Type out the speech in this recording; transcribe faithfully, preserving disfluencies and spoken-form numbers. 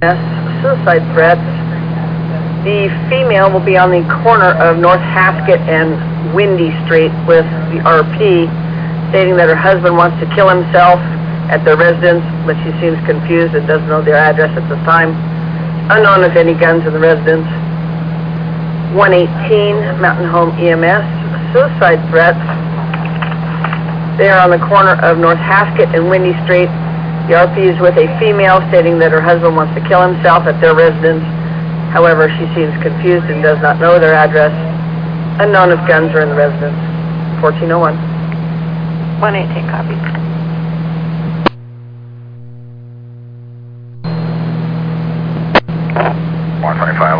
Suicide threats. The female will be on the corner of North Haskett and Windy Street with the R P, stating that her husband wants to kill himself at their residence, but she seems confused and doesn't know their address at this time. Unknown if any guns in the residence. one eighteen Mountain Home E M S. Suicide threats. They are on the corner of North Haskett and Windy Street. The R P is with a female stating that her husband wants to kill himself at their residence. However, she seems confused and does not know their address. Unknown if guns are in the residence. fourteen oh one. one eighteen, copy. one twenty-five.